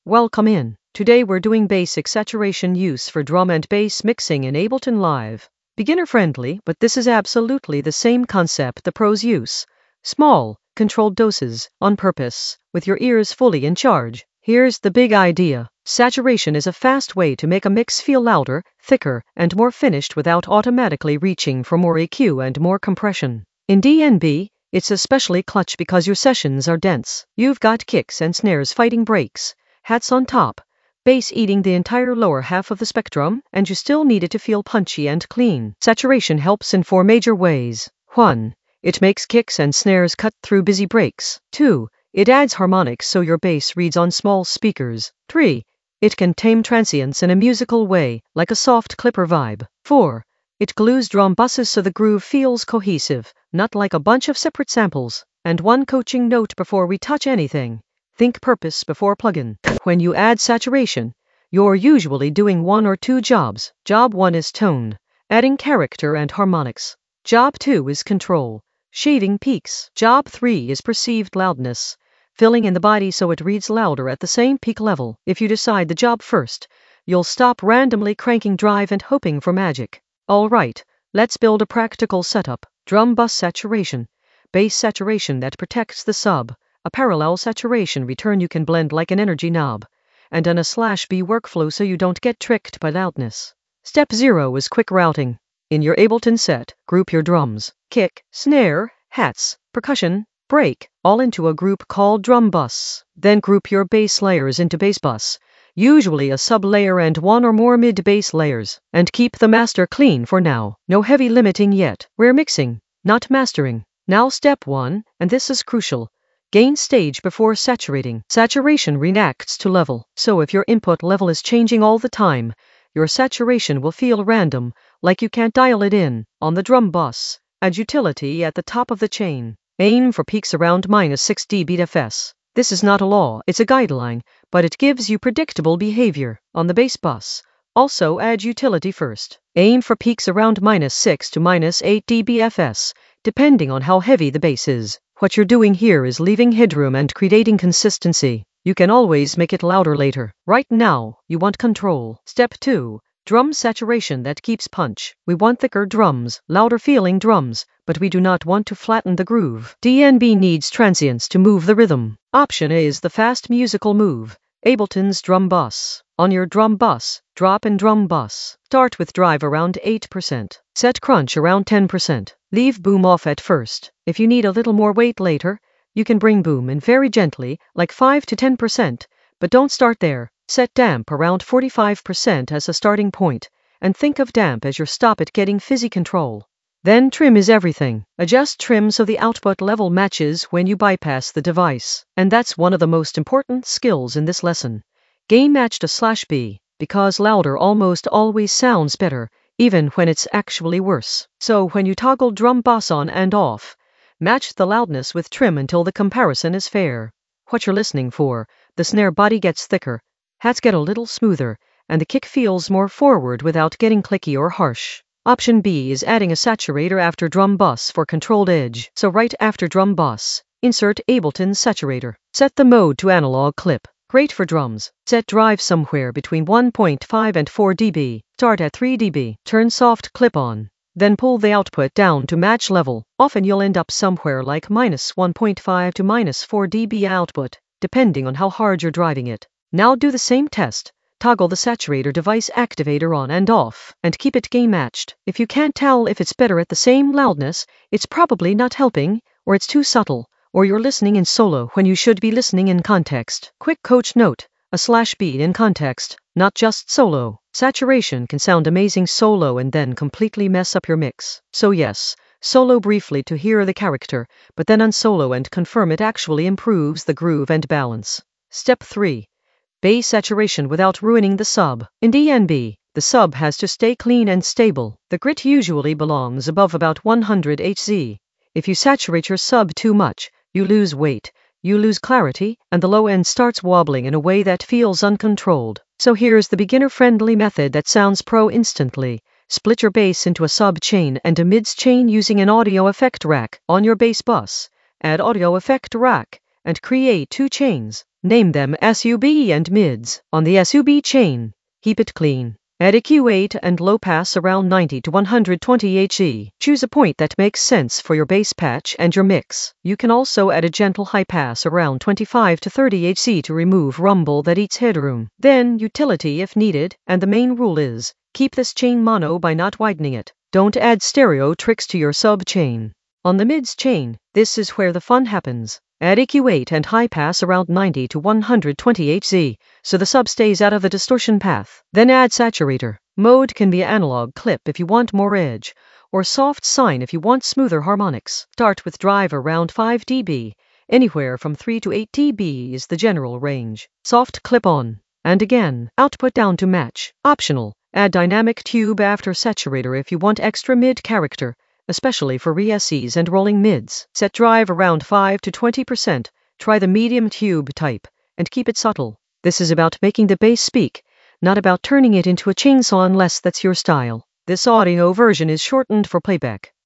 Welcome in. Today we're doing basic saturation use for drum and bass mixing in Ableton Live. Beginner friendly, but this is absolutely the same concept the pros use. Small, controlled doses, on purpose, with your ears fully in charge. Here's the big idea. Saturation is a fast way to make a mix feel louder, thicker, and more finished without automatically reaching for more EQ and more compression. In DnB, it's especially clutch because your sessions are dense. You've got kicks and snares fighting breaks, hats on top, bass eating the entire lower half of the spectrum, and you still need it to feel punchy and clean. Saturation helps in 4 major ways. 1. It makes kicks and snares cut through busy breaks. 2. It adds harmonics so your bass reads on small speakers. 3. It can tame transients in a musical way, like a soft clipper vibe. 4. It glues drum buses so the groove feels cohesive, not like a bunch of separate samples. And one coaching note before we touch anything. Think purpose before plugin. When you add saturation, you're usually doing 1 or 2 jobs. Job 1 is tone, adding character and harmonics. Job 2 is control, shaving peaks. Job 3 is perceived loudness, filling in the body so it reads louder at the same peak level. If you decide the job first, you'll stop randomly cranking drive and hoping for magic. Alright, let's build a practical setup. Drum bus saturation, bass saturation that protects the sub, a parallel saturation return you can blend like an energy knob, and an A/B workflow so you don't get tricked by loudness. Step 0 is quick routing. In your Ableton set, group your drums, kick, snare, hats, percussion, break, all into a group called drum bus. Then group your bass layers into bass bus, usually a sub layer and 1 or more mid bass layers, and keep the master clean for now. No heavy limiting yet. We're mixing, not mastering. Now step 1, and this is crucial. Gain stage before saturating. Saturation reacts to level, so if your input level is changing all the time, your saturation will feel random, like you can't dial it in. On the drum bus, add utility at the top of the chain. Aim for peaks around -6 dBFS. This is not a law, it's a guideline, but it gives you predictable behavior. On the bass bus, also add utility first. Aim for peaks around -6 to -8 dBFS, depending on how heavy the bass is. What you're doing here is leaving headroom and creating consistency. You can always make it louder later. Right now, you want control. Step 2. Drum saturation that keeps punch. We want thicker drums, louder feeling drums, but we do not want to flatten the groove. DnB needs transients to move the rhythm. Option A is the fast musical move, Ableton's drum bus. On your drum bus, drop in drum bus. Start with drive around 8%. Set crunch around 10%. Leave boom off at first. If you need a little more weight later, you can bring boom in very gently, like 5 to 10%, but don't start there. Set damp around 45% as a starting point, and think of damp as your stop at getting fizzy control. Then trim is everything. Adjust trim so the output level matches when you bypass the device. And that's one of the most important skills in this lesson. Gain matched A/B, because louder almost always sounds better, even when it's actually worse. So when you toggle drum bus on and off, match the loudness with trim until the comparison is fair. What you're listening for, the snare body gets thicker, hats get a little smoother, and the kick feels more forward without getting clicky or harsh. Option B is adding a saturator after drum bus for controlled edge. So right after drum bus, insert Ableton saturator. Set the mode to analog clip. Great for drums. Set drive somewhere between 1.5 and 4 dB. Start at 3 dB. Turn soft clip on. Then pull the output down to match level. Often you'll end up somewhere like -1.5 to -4 dB output, depending on how hard you're driving it. Now do the same test. Toggle the saturator device activator on and off, and keep it gain matched. If you can't tell if it's better at the same loudness, it's probably not helping, or it's too subtle, or you're listening in solo when you should be listening in context. Quick coach note, A/B in context, not just solo. Saturation can sound amazing solo and then completely mess up your mix. So yes, solo briefly to hear the character, but then unsolo and confirm it actually improves the groove and balance. Step 3. Bass saturation without ruining the sub. In DnB, the sub has to stay clean and stable. The grit usually belongs above about 100 Hz. If you saturate your sub too much, you lose weight, you lose clarity, and the low end starts wobbling in a way that feels uncontrolled. So here's the beginner-friendly method that sounds pro instantly. Split your bass into a sub chain and a mids chain using an audio effect rack. On your bass bus, add audio effect rack, and create 2 chains. Name them SUB and mids. On the SUB chain, keep it clean. Add EQ8 and low pass around 90 to 120 HE. Choose a point that makes sense for your bass patch and your mix. You can also add a gentle high pass around 25 to 30 HC to remove rumble that eats headroom. Then utility if needed, and the main rule is, keep this chain mono by not widening it. Don't add stereo tricks to your sub chain. On the mids chain, this is where the fun happens. Add EQ8 and high pass around 90 to 120 Hz, so the sub stays out of the distortion path. Then add saturator. Mode can be analog clip if you want more edge, or soft sine if you want smoother harmonics. Start with drive around 5 dB. Anywhere from 3 to 8 dB is the general range. Soft clip on. And again, output down to match. Optional. Add dynamic tube after saturator if you want extra mid character, especially for re-SEs and rolling mids. Set drive around 5 to 20%. Try the medium tube type, and keep it subtle. This is about making the bass speak, not about turning it into a chainsaw unless that's your style. This audio version is shortened for playback.